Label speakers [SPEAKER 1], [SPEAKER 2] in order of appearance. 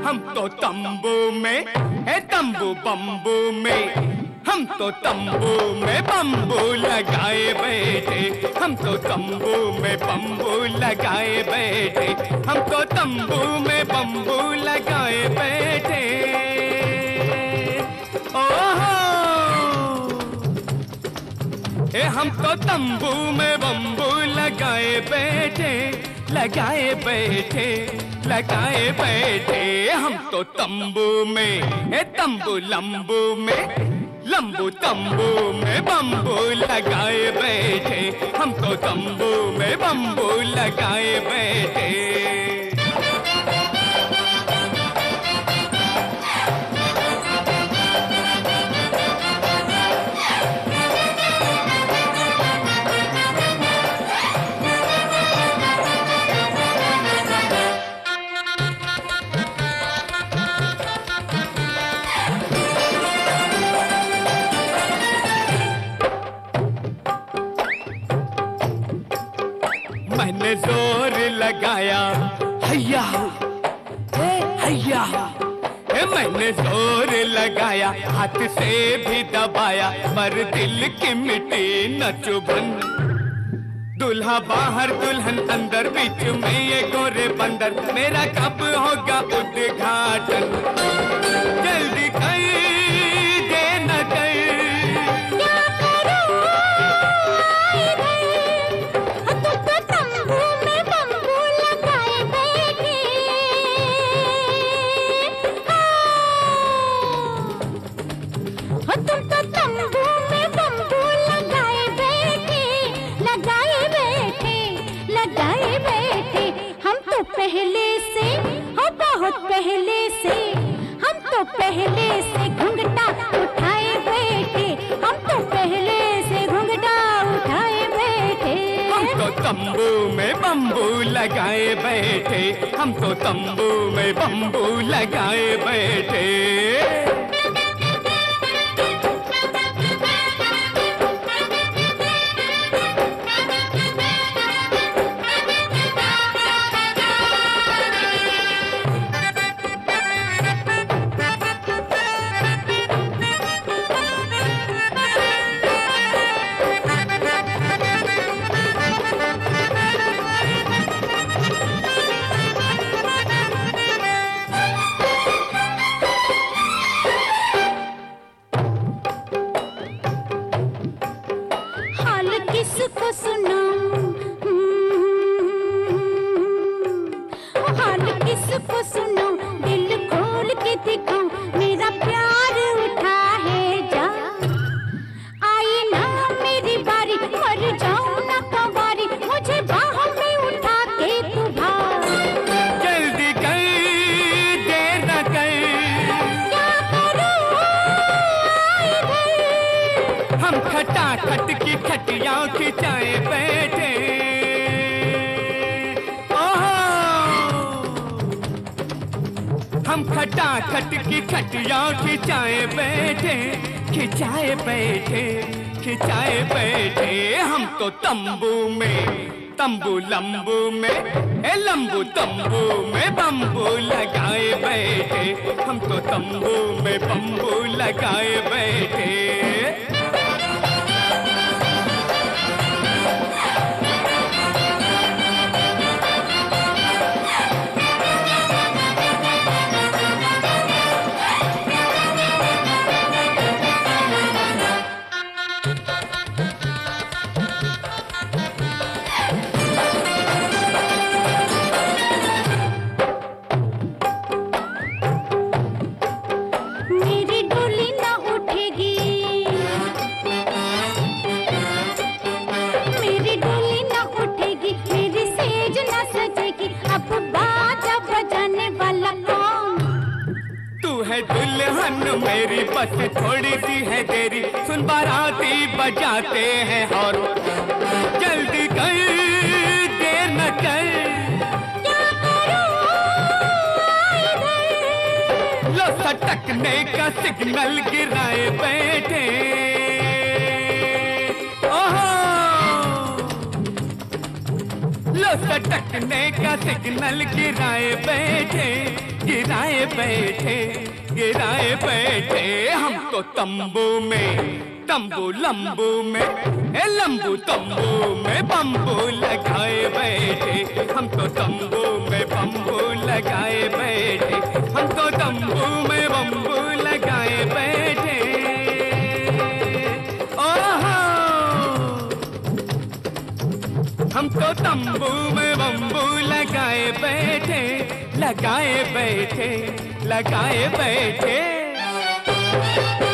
[SPEAKER 1] हम तो तंबू में है तंबू बम्बू में, हम तो तंबू में बम्बू लगाए बैठे, हम तो तंबू में बम्बू लगाए बैठे, हम तो तंबू में बम्बू लगाए बैठे। ओहो ए हम तो तंबू में बम्बू लगाए बैठे, लगाए बैठे, लगाए बैठे। हम तो तंबू में ए तंबू लंबू में, लंबू तंबू में बम्बू लगाए बैठे, हम तो तंबू में बम्बू लगाए बैठे। मैंने जोर लगाया हैया हैया, मैंने जोर लगाया, हाथ से भी दबाया, पर दिल की मिट्टी न चुभन। दूल्हा बाहर दुल्हन अंदर, बीच में ये गोरे बंदर, मेरा कब होगा उद्घाटन। जल्दी कर दे न कर,
[SPEAKER 2] तुम तो तंबू में बम्बू लगाए बैठे, लगाए बैठे, लगाए बैठे। हम तो पहले से हो बहुत पहले से, हम तो पहले से घुंघटा उठाए बैठे, हम तो पहले से घुंघटा उठाए बैठे।
[SPEAKER 1] हम तो तंबू में बम्बू लगाए बैठे, हम तो तंबू में बम्बू लगाए बैठे।
[SPEAKER 2] किसको सुनाऊं हाल किसको सुनाऊं, दिल खोल के दिखाऊं, मेरा प्यार उठा है जा। आई ना मेरी बारी, मर जाऊं ना कवारी, मुझे बाहों में उठा के तू भाग।
[SPEAKER 1] जल्दी कर देर न कर,
[SPEAKER 2] क्या करूं इधर,
[SPEAKER 1] हम खटाखट की खटिया खिंचाए बैठे। हम खटाखट की खटिया खिंचाए बैठे, खिंचाए बैठे, खिंचाए बैठे। हम तो तंबू में तंबू लंबू में, ए लंबू तंबू में बम्बू लगाए बैठे, हम तो तंबू में बम्बू लगाए बैठे।
[SPEAKER 2] मेरी डोली ना उठेगी, मेरी डोली ना उठेगी, मेरी सेज ना सजेगी, अब बाजा बजाने वाला कौन।
[SPEAKER 1] तू है दुल्हन मेरी, बस थोड़ी सी है देरी, सुन बाराती बजाते हैं और जल्दी कर देर न कर।
[SPEAKER 2] क्या करूं इधर,
[SPEAKER 1] लो सटकने का सिग्नल गिराए बैठे। ओहो लो सटकने का सिग्नल गिराए बैठे, गिराए बैठे, गिराए बैठे। हम तो तंबू में, तंबू लंबू में, ए लंबू तंबू में बम्बू लगाए बैठे। हम तो तंबू में बम्बू लगाए बैठे, हम तो तंबू में बम्बू लगाए बैठे। ओहो, हम तो तंबू में बम्बू लगाए बैठे, लगाए बैठे, लगाए बैठे।